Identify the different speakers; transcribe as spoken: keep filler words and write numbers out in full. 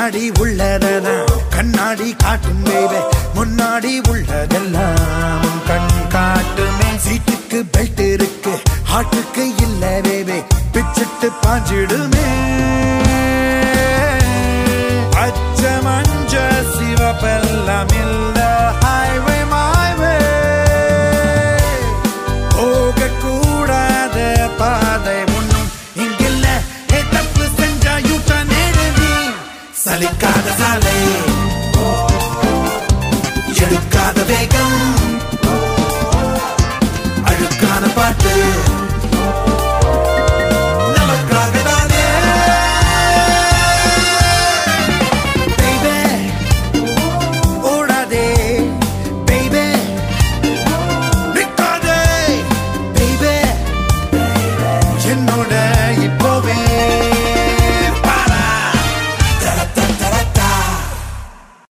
Speaker 1: பின்னாடி உள்ளதெல்லாம் கண்ணாடி காட்டும் பேபே முன்னாடி உள்ளதெல்லாம் கண் காட்டுமே சீட்டுக்கு பெல்ட் இருக்கு ஹாட்டுக்கு இல்ல பேபே பிச்சிட்டு பாஞ்சிடுமே பச்சை மஞ்ச சிவப்பெல்லாம் இல்ல ஹைவே மாய்வே போக கூடாத பாதை ஒன்னும் இங்கில்ல தப்பு செஞ்சா யூட்ட நேரடி சலிக்காத சாலை எடுக்காத வேகம் அழுக்கான பாட்டு